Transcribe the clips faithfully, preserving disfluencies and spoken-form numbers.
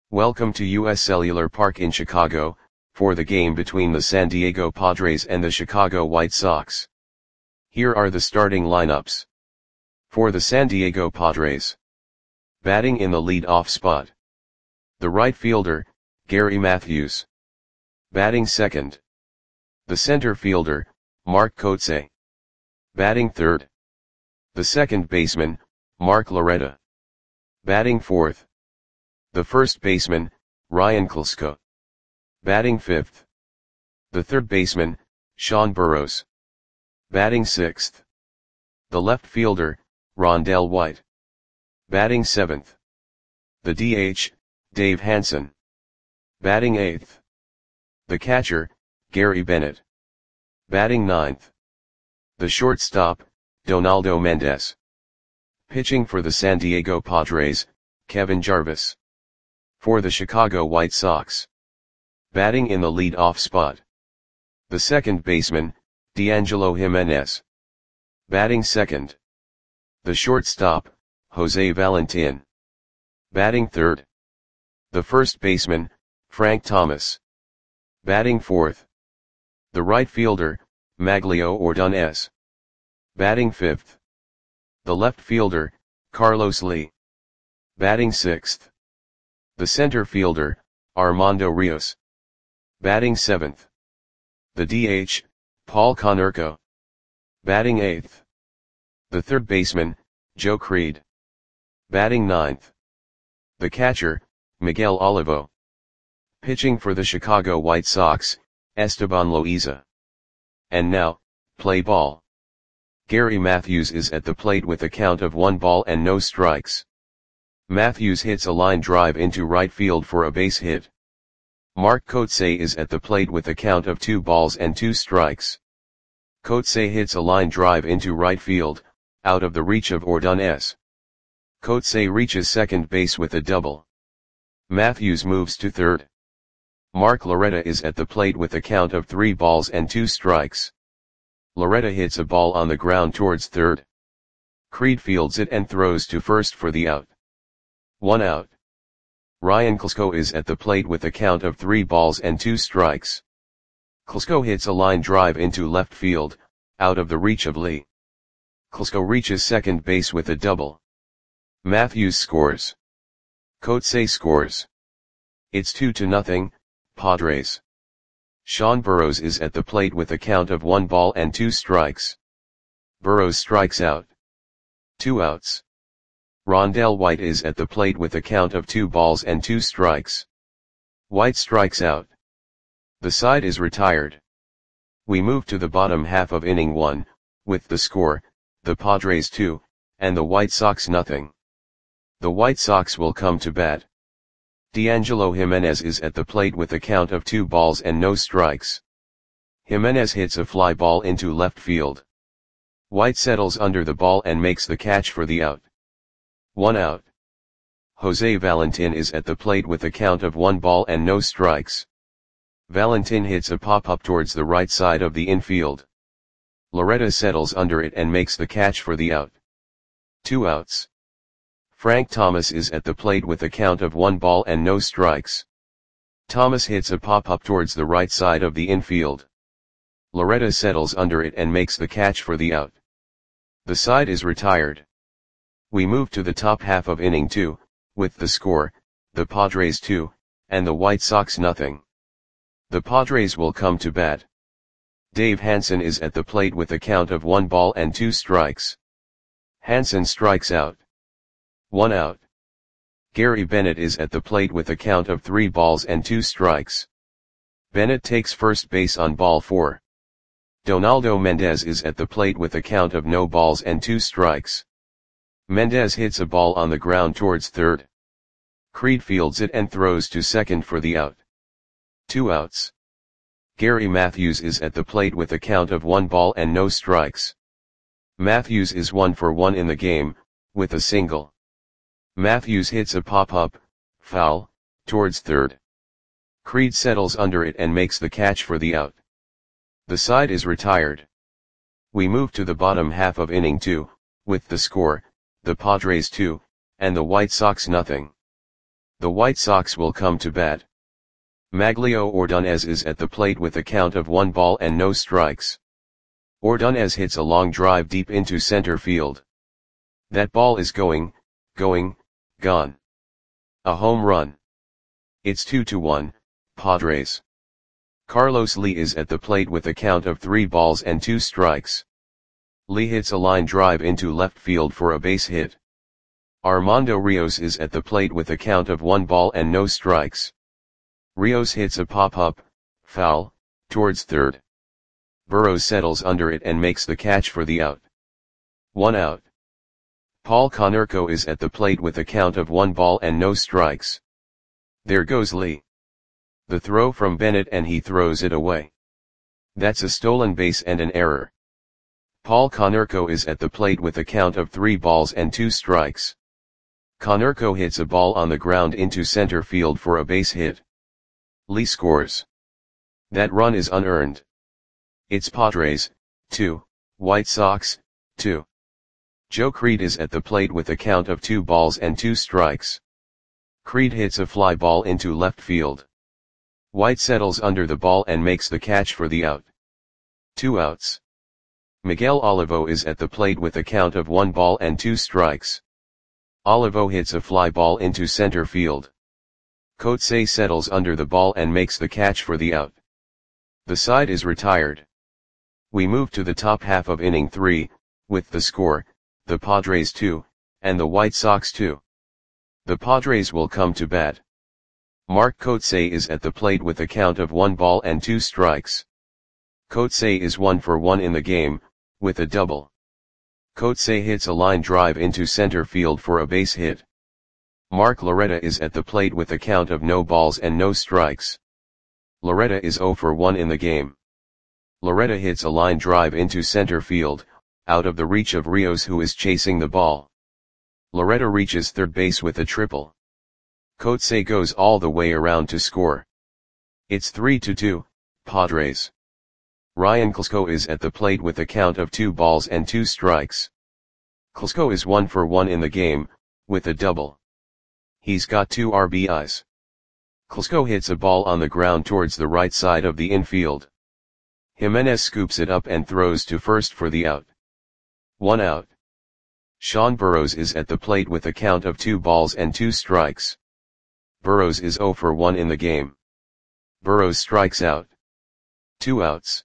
Welcome to U S Cellular Park in Chicago, for the game between the San Diego Padres and the Chicago White Sox. Here are the starting lineups. For the San Diego Padres. Batting in the lead-off spot. The right fielder, Gary Matthews. Batting second. The center fielder, Mark Kotsay. Batting third. The second baseman, Mark Loretta. Batting fourth. The first baseman, Ryan Klesko. Batting fifth. The third baseman, Sean Burroughs. Batting sixth. The left fielder, Rondell White. Batting seventh. The D H, Dave Hansen. Batting eighth. The catcher, Gary Bennett. Batting ninth. The shortstop, Donaldo Mendez. Pitching for the San Diego Padres, Kevin Jarvis. For the Chicago White Sox. Batting in the lead-off spot. The second baseman, D'Angelo Jimenez. Batting second. The shortstop, Jose Valentin. Batting third. The first baseman, Frank Thomas. Batting fourth. The right fielder, Maglio Ordonez. Batting fifth. The left fielder, Carlos Lee. Batting sixth. The center fielder, Armando Rios. Batting seventh. The D H, Paul Konerko. Batting eighth. The third baseman, Joe Creed. Batting ninth. The catcher, Miguel Olivo. Pitching for the Chicago White Sox, Esteban Loaiza. And now, play ball. Gary Matthews is at the plate with a count of one ball and no strikes. Matthews hits a line drive into right field for a base hit. Mark Kotsay is at the plate with a count of two balls and two strikes. Kotsay hits a line drive into right field, out of the reach of Ordonez. Kotsay reaches second base with a double. Matthews moves to third. Mark Loretta is at the plate with a count of three balls and two strikes. Loretta hits a ball on the ground towards third. Creed fields it and throws to first for the out. One out. Ryan Klesko is at the plate with a count of three balls and two strikes. Klesko hits a line drive into left field, out of the reach of Lee. Klesko reaches second base with a double. Matthews scores. Kotsay scores. It's two to nothing, Padres. Sean Burroughs is at the plate with a count of one ball and two strikes. Burroughs strikes out. Two outs. Rondell White is at the plate with a count of two balls and two strikes. White strikes out. The side is retired. We move to the bottom half of inning one, with the score, the Padres two, and the White Sox nothing. The White Sox will come to bat. D'Angelo Jimenez is at the plate with a count of two balls and no strikes. Jimenez hits a fly ball into left field. White settles under the ball and makes the catch for the out. One out. Jose Valentin is at the plate with a count of one ball and no strikes. Valentin hits a pop-up towards the right side of the infield. Loretta settles under it and makes the catch for the out. Two outs. Frank Thomas is at the plate with a count of one ball and no strikes. Thomas hits a pop-up towards the right side of the infield. Loretta settles under it and makes the catch for the out. The side is retired. We move to the top half of inning two, with the score, the Padres two, and the White Sox nothing. The Padres will come to bat. Dave Hansen is at the plate with a count of one ball and two strikes. Hansen strikes out. One out. Gary Bennett is at the plate with a count of three balls and two strikes. Bennett takes first base on ball four. Donaldo Mendez is at the plate with a count of no balls and two strikes. Mendez hits a ball on the ground towards third. Creed fields it and throws to second for the out. Two outs. Gary Matthews is at the plate with a count of one ball and no strikes. Matthews is one for one in the game, with a single. Matthews hits a pop-up, foul, towards third. Creed settles under it and makes the catch for the out. The side is retired. We move to the bottom half of inning two, with the score, the Padres two, and the White Sox nothing. The White Sox will come to bat. Maglio Ordonez is at the plate with a count of one ball and no strikes. Ordonez hits a long drive deep into center field. That ball is going, going, gone. A home run. It's two to one, Padres. Carlos Lee is at the plate with a count of three balls and two strikes. Lee hits a line drive into left field for a base hit. Armando Rios is at the plate with a count of one ball and no strikes. Rios hits a pop-up, foul, towards third. Burrows settles under it and makes the catch for the out. One out. Paul Konerko is at the plate with a count of one ball and no strikes. There goes Lee. The throw from Bennett and he throws it away. That's a stolen base and an error. Paul Konerko is at the plate with a count of three balls and two strikes. Konerko hits a ball on the ground into center field for a base hit. Lee scores. That run is unearned. It's Padres, two, White Sox, two. Joe Creed is at the plate with a count of two balls and two strikes. Creed hits a fly ball into left field. White settles under the ball and makes the catch for the out. Two outs. Miguel Olivo is at the plate with a count of one ball and two strikes. Olivo hits a fly ball into center field. Coetzee settles under the ball and makes the catch for the out. The side is retired. We move to the top half of inning three, with the score, the Padres two, and the White Sox two. The Padres will come to bat. Mark Coetzee is at the plate with a count of one ball and two strikes. Coetzee is one for one in the game, with a double. Coetzee hits a line drive into center field for a base hit. Mark Loretta is at the plate with a count of no balls and no strikes. Loretta is zero for one in the game. Loretta hits a line drive into center field, out of the reach of Rios who is chasing the ball. Loretta reaches third base with a triple. Coetzee goes all the way around to score. It's three to two, Padres. Ryan Klesko is at the plate with a count of two balls and two strikes. Klesko is one for one in the game, with a double. He's got two R B Is. Klesko hits a ball on the ground towards the right side of the infield. Jimenez scoops it up and throws to first for the out. One out. Sean Burrows is at the plate with a count of two balls and two strikes. Burrows is zero for one in the game. Burrows strikes out. Two outs.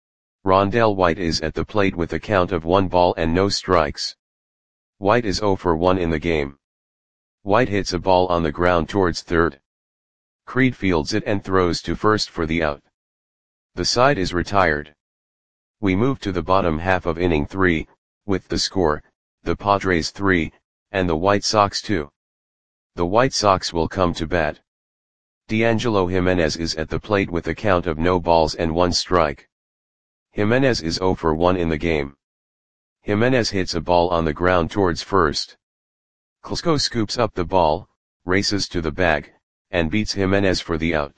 Rondell White is at the plate with a count of one ball and no strikes. White is zero for one in the game. White hits a ball on the ground towards third. Creed fields it and throws to first for the out. The side is retired. We move to the bottom half of inning three, with the score, the Padres three, and the White Sox two. The White Sox will come to bat. D'Angelo Jimenez is at the plate with a count of no balls and one strike. Jimenez is zero for one in the game. Jimenez hits a ball on the ground towards first. Klesko scoops up the ball, races to the bag, and beats Jimenez for the out.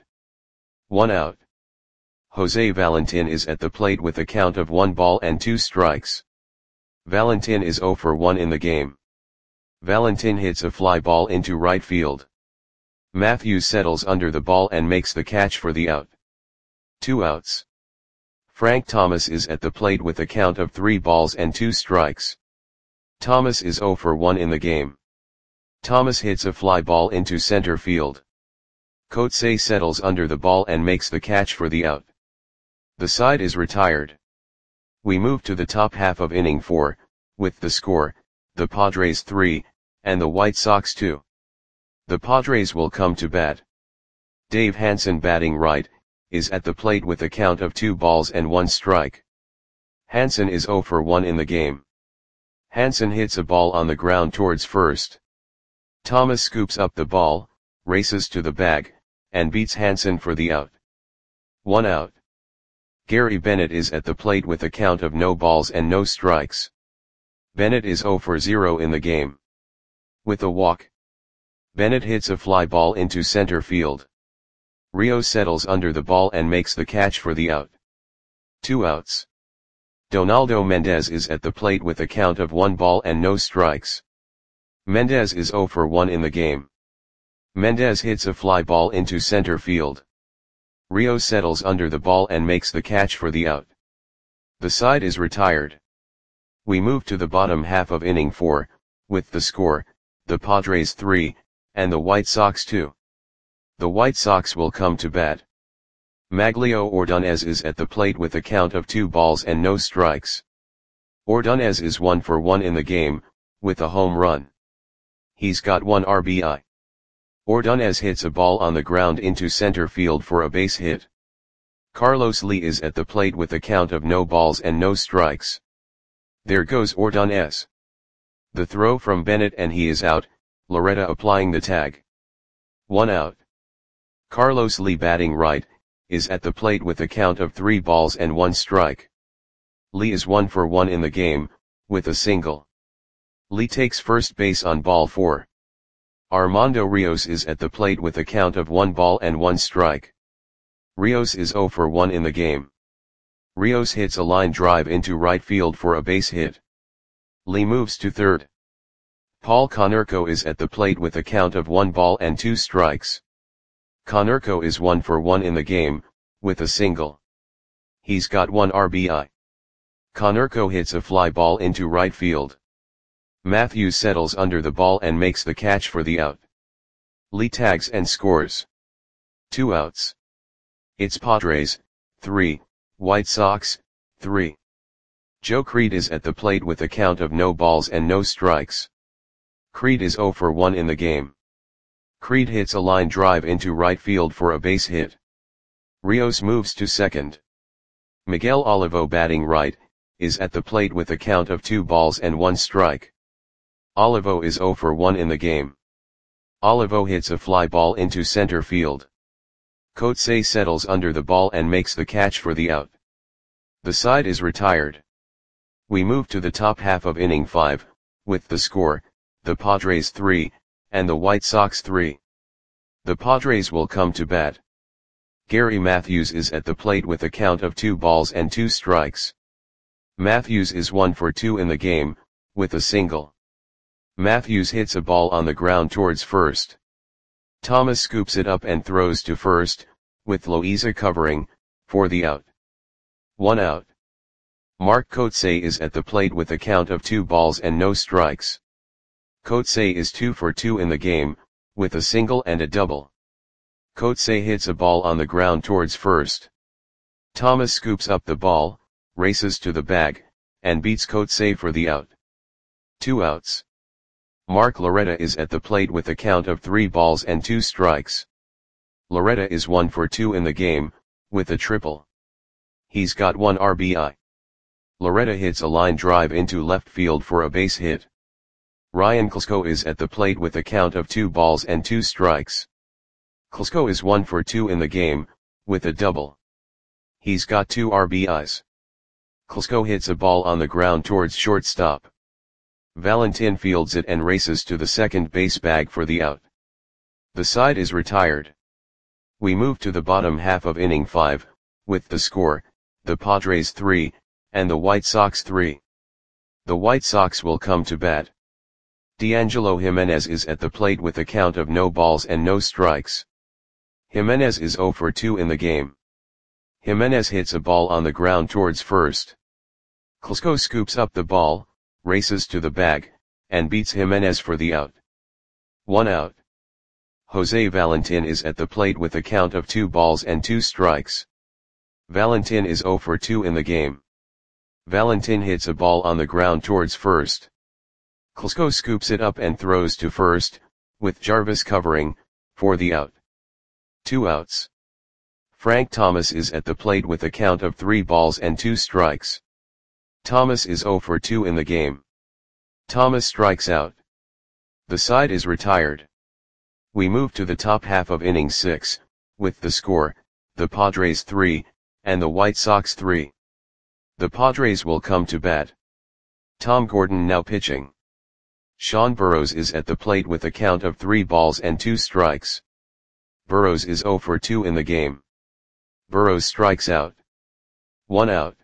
One out. Jose Valentin is at the plate with a count of one ball and two strikes. Valentin is zero for one in the game. Valentin hits a fly ball into right field. Matthews settles under the ball and makes the catch for the out. Two outs. Frank Thomas is at the plate with a count of three balls and two strikes. Thomas is zero for one in the game. Thomas hits a fly ball into center field. Coetzee settles under the ball and makes the catch for the out. The side is retired. We move to the top half of inning four, with the score, the Padres three, and the White Sox two. The Padres will come to bat. Dave Hansen batting right, is at the plate with a count of two balls and one strike. Hansen is zero for one in the game. Hansen hits a ball on the ground towards first. Thomas scoops up the ball, races to the bag, and beats Hansen for the out. One out. Gary Bennett is at the plate with a count of no balls and no strikes. Bennett is zero for zero in the game. With a walk. Bennett hits a fly ball into center field. Rios settles under the ball and makes the catch for the out. Two outs. Donaldo Mendez is at the plate with a count of one ball and no strikes. Mendez is zero for one in the game. Mendez hits a fly ball into center field. Rios settles under the ball and makes the catch for the out. The side is retired. We move to the bottom half of inning four, with the score, the Padres three, and the White Sox two. The White Sox will come to bat. Maglio Ordonez is at the plate with a count of two balls and no strikes. Ordonez is one for one in the game, with a home run. He's got one R B I. Ordonez hits a ball on the ground into center field for a base hit. Carlos Lee is at the plate with a count of no balls and no strikes. There goes Ordonez. The throw from Bennett and he is out, Loretta applying the tag. One out. Carlos Lee batting right, is at the plate with a count of three balls and one strike. Lee is one for one in the game, with a single. Lee takes first base on ball four. Armando Rios is at the plate with a count of one ball and one strike. Rios is zero for one in the game. Rios hits a line drive into right field for a base hit. Lee moves to third. Paul Konerko is at the plate with a count of one ball and two strikes. Konerko is one for one in the game, with a single. He's got one R B I. Konerko hits a fly ball into right field. Matthews settles under the ball and makes the catch for the out. Lee tags and scores. Two outs. It's Padres, three, White Sox, three. Joe Creed is at the plate with a count of no balls and no strikes. Creed is zero for one in the game. Creed hits a line drive into right field for a base hit. Rios moves to second. Miguel Olivo batting right, is at the plate with a count of two balls and one strike. Olivo is zero for one in the game. Olivo hits a fly ball into center field. Coetzee settles under the ball and makes the catch for the out. The side is retired. We move to the top half of inning five, with the score, the Padres three, and the White Sox three. The Padres will come to bat. Gary Matthews is at the plate with a count of two balls and two strikes. Matthews is one for two in the game, with a single. Matthews hits a ball on the ground towards first. Thomas scoops it up and throws to first, with Loaiza covering, for the out. One out. Mark Coetzee is at the plate with a count of two balls and no strikes. Coetzee is two for two in the game, with a single and a double. Coetzee hits a ball on the ground towards first. Thomas scoops up the ball, races to the bag, and beats Coetzee for the out. Two outs. Mark Loretta is at the plate with a count of three balls and two strikes. Loretta is one for two in the game, with a triple. He's got one R B I. Loretta hits a line drive into left field for a base hit. Ryan Klesko is at the plate with a count of two balls and two strikes. Klesko is one for two in the game, with a double. He's got two R B Is. Klesko hits a ball on the ground towards shortstop. Valentin fields it and races to the second base bag for the out. The side is retired. We move to the bottom half of inning five, with the score, the Padres three, and the White Sox three. The White Sox will come to bat. D'Angelo Jimenez is at the plate with a count of no balls and no strikes. Jimenez is zero for two in the game. Jimenez hits a ball on the ground towards first. Klesko scoops up the ball, races to the bag, and beats Jimenez for the out. One out. Jose Valentin is at the plate with a count of two balls and two strikes. Valentin is zero for two in the game. Valentin hits a ball on the ground towards first. Klesko scoops it up and throws to first, with Jarvis covering, for the out. Two outs. Frank Thomas is at the plate with a count of three balls and two strikes. Thomas is zero for two in the game. Thomas strikes out. The side is retired. We move to the top half of inning six, with the score, the Padres three, and the White Sox three. The Padres will come to bat. Tom Gordon now pitching. Sean Burrows is at the plate with a count of three balls and two strikes. Burrows is zero for two in the game. Burrows strikes out. One out.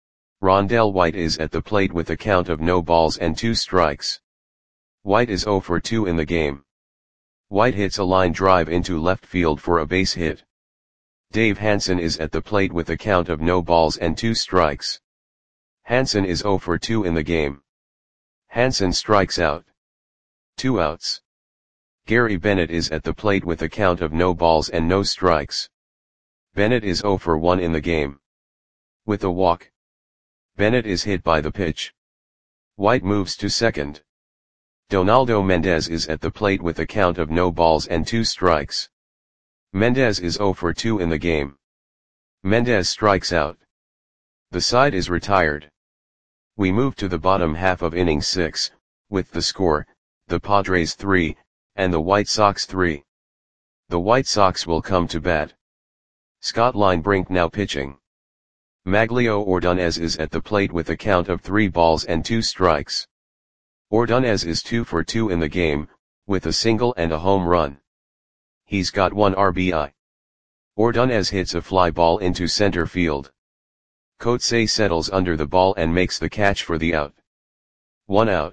Rondell White is at the plate with a count of no balls and two strikes. White is zero for two in the game. White hits a line drive into left field for a base hit. Dave Hansen is at the plate with a count of no balls and two strikes. Hansen is zero for two in the game. Hansen strikes out. Two outs. Gary Bennett is at the plate with a count of no balls and no strikes. Bennett is zero for one in the game. With a walk. Bennett is hit by the pitch. White moves to second. Donaldo Mendez is at the plate with a count of no balls and two strikes. Mendez is zero for two in the game. Mendez strikes out. The side is retired. We move to the bottom half of inning six, with the score, the Padres three, and the White Sox three. The White Sox will come to bat. Scott Linebrink now pitching. Maglio Ordonez is at the plate with a count of three balls and two strikes. Ordonez is two for two in the game, with a single and a home run. He's got one R B I. Ordonez hits a fly ball into center field. Coetzee settles under the ball and makes the catch for the out. One out.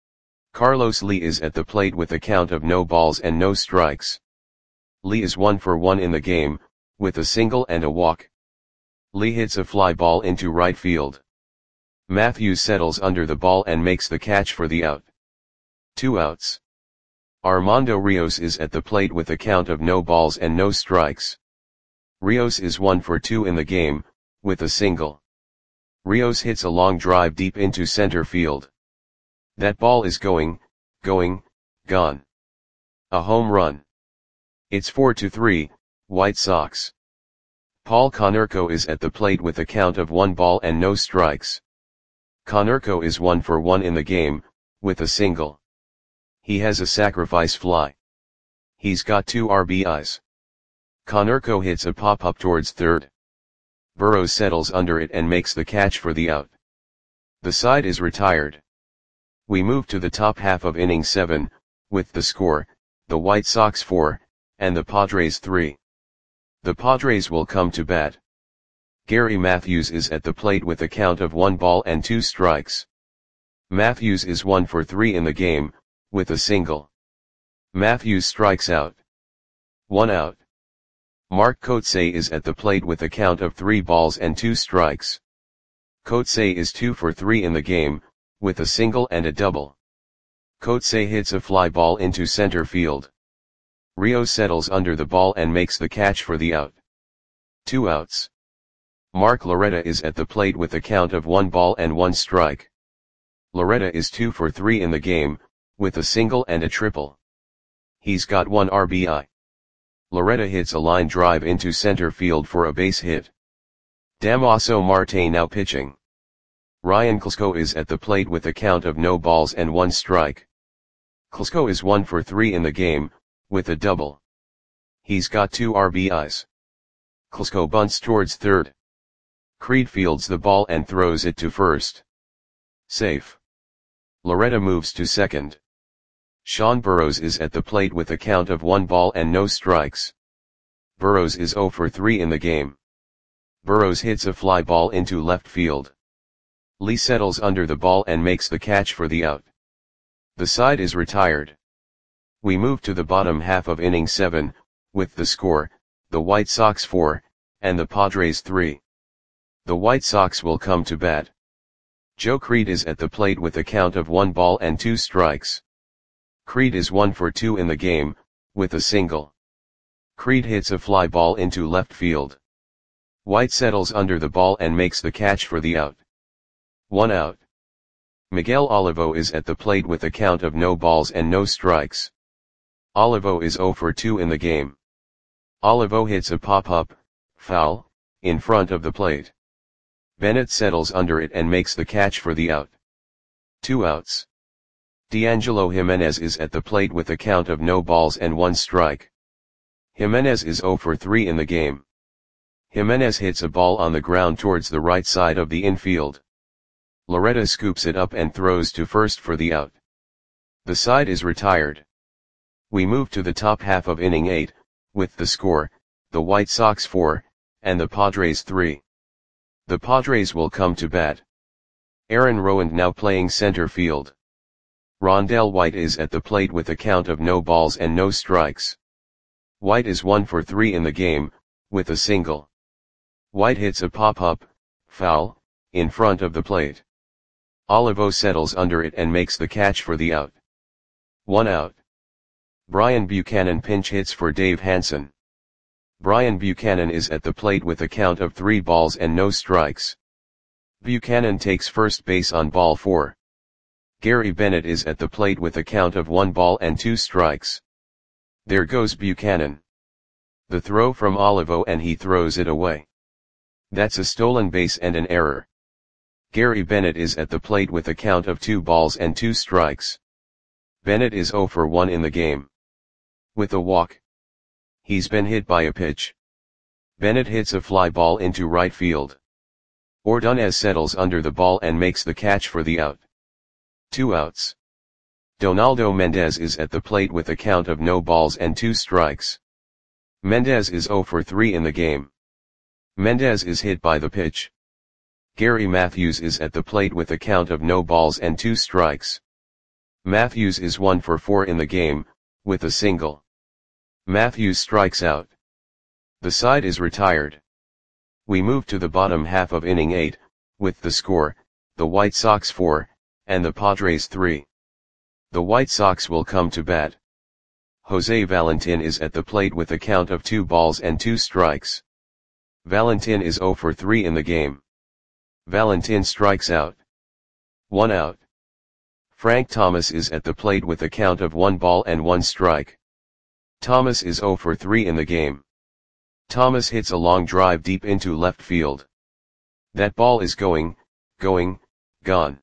Carlos Lee is at the plate with a count of no balls and no strikes. Lee is one for one in the game, with a single and a walk. Lee hits a fly ball into right field. Matthews settles under the ball and makes the catch for the out. Two outs. Armando Rios is at the plate with a count of no balls and no strikes. Rios is one for two in the game, with a single. Rios hits a long drive deep into center field. That ball is going, going, gone. A home run. It's four to three, White Sox. Paul Konerko is at the plate with a count of one ball and no strikes. Konerko is one for one in the game, with a single. He has a sacrifice fly. He's got two R B Is. Konerko hits a pop-up towards third. Burrows settles under it and makes the catch for the out. The side is retired. We move to the top half of inning seven, with the score, the White Sox four, and the Padres three. The Padres will come to bat. Gary Matthews is at the plate with a count of one ball and two strikes. Matthews is one for three in the game, with a single. Matthews strikes out. One out. Mark Coetzee is at the plate with a count of three balls and two strikes. Coetzee is two for three in the game, with a single and a double. Coetzee hits a fly ball into center field. Rio settles under the ball and makes the catch for the out. Two outs. Mark Loretta is at the plate with a count of one ball and one strike. Loretta is two for three in the game, with a single and a triple. He's got one R B I. Loretta hits a line drive into center field for a base hit. Damaso Marte now pitching. Ryan Klesko is at the plate with a count of no balls and one strike. Klesko is one for three in the game, with a double. He's got two R B Is. Klesko bunts towards third. Creed fields the ball and throws it to first. Safe. Loretta moves to second. Sean Burrows is at the plate with a count of one ball and no strikes. Burrows is zero for three in the game. Burrows hits a fly ball into left field. Lee settles under the ball and makes the catch for the out. The side is retired. We move to the bottom half of inning seven, with the score, the White Sox four, and the Padres three. The White Sox will come to bat. Joe Creed is at the plate with a count of one ball and two strikes. Creed is one for two in the game, with a single. Creed hits a fly ball into left field. White settles under the ball and makes the catch for the out. One out. Miguel Olivo is at the plate with a count of no balls and no strikes. Olivo is zero for two in the game. Olivo hits a pop-up, foul, in front of the plate. Bennett settles under it and makes the catch for the out. Two outs. D'Angelo Jimenez is at the plate with a count of no balls and one strike. Jimenez is zero for three in the game. Jimenez hits a ball on the ground towards the right side of the infield. Loretta scoops it up and throws to first for the out. The side is retired. We move to the top half of inning eight, with the score, the White Sox four, and the Padres three. The Padres will come to bat. Aaron Rowand now playing center field. Rondell White is at the plate with a count of no balls and no strikes. White is one for three in the game, with a single. White hits a pop-up, foul, in front of the plate. Olivo settles under it and makes the catch for the out. One out. Brian Buchanan pinch hits for Dave Hansen. Brian Buchanan is at the plate with a count of three balls and no strikes. Buchanan takes first base on ball four. Gary Bennett is at the plate with a count of one ball and two strikes. There goes Buchanan. The throw from Olivo and he throws it away. That's a stolen base and an error. Gary Bennett is at the plate with a count of two balls and two strikes. Bennett is zero for one in the game. With a walk. He's been hit by a pitch. Bennett hits a fly ball into right field. Ordonez settles under the ball and makes the catch for the out. Two outs. Donaldo Mendez is at the plate with a count of no balls and two strikes. Mendez is zero for three in the game. Mendez is hit by the pitch. Gary Matthews is at the plate with a count of no balls and two strikes. Matthews is one for four in the game, with a single. Matthews strikes out. The side is retired. We move to the bottom half of inning eight, with the score, the White Sox four, and the Padres three. The White Sox will come to bat. Jose Valentin is at the plate with a count of two balls and two strikes. Valentin is zero for three in the game. Valentin strikes out. One out. Frank Thomas is at the plate with a count of one ball and one strike. Thomas is zero for three in the game. Thomas hits a long drive deep into left field. That ball is going, going, gone.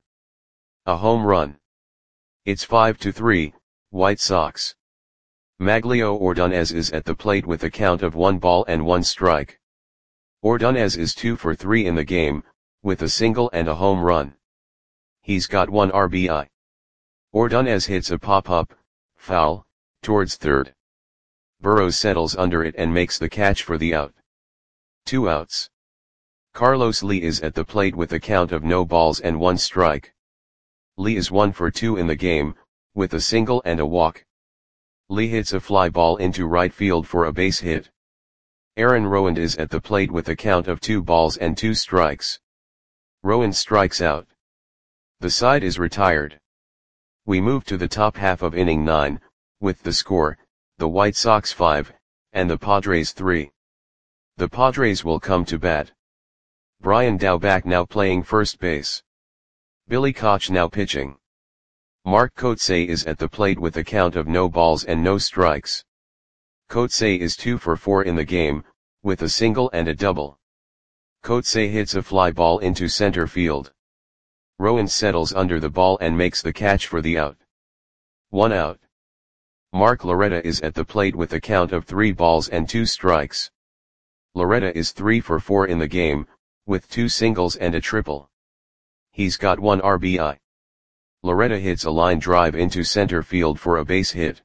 A home run. It's five to three, White Sox. Maglio Ordonez is at the plate with a count of one ball and one strike. Ordonez is two for three in the game, with a single and a home run. He's got one R B I. Ordonez hits a pop-up, foul, towards third. Burrows settles under it and makes the catch for the out. Two outs. Carlos Lee is at the plate with a count of no balls and one strike. Lee is one for two in the game, with a single and a walk. Lee hits a fly ball into right field for a base hit. Aaron Rowand is at the plate with a count of two balls and two strikes. Rowand strikes out. The side is retired. We move to the top half of inning nine, with the score, the White Sox five, and the Padres three. The Padres will come to bat. Brian Daubach now playing first base. Billy Koch now pitching. Mark Kotsay is at the plate with a count of no balls and no strikes. Kotsay is two for four in the game, with a single and a double. Kotsay hits a fly ball into center field. Rowand settles under the ball and makes the catch for the out. One out. Mark Loretta is at the plate with a count of three balls and two strikes. Loretta is three for four in the game, with two singles and a triple. He's got one R B I. Loretta hits a line drive into center field for a base hit.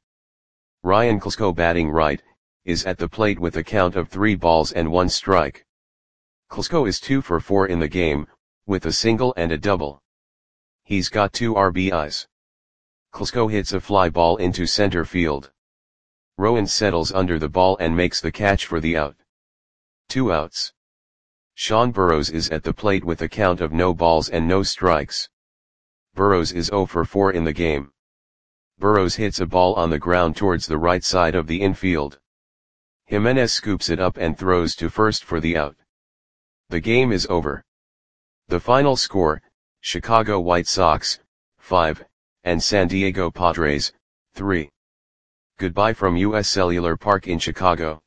Ryan Klesko batting right, is at the plate with a count of three balls and one strike. Klesko is two for four in the game, with a single and a double. He's got two R B Is. Klesko hits a fly ball into center field. Rowand settles under the ball and makes the catch for the out. Two outs. Sean Burrows is at the plate with a count of no balls and no strikes. Burrows is zero for four in the game. Burrows hits a ball on the ground towards the right side of the infield. Jimenez scoops it up and throws to first for the out. The game is over. The final score, Chicago White Sox, five, and San Diego Padres, three. Goodbye from U S Cellular Park in Chicago.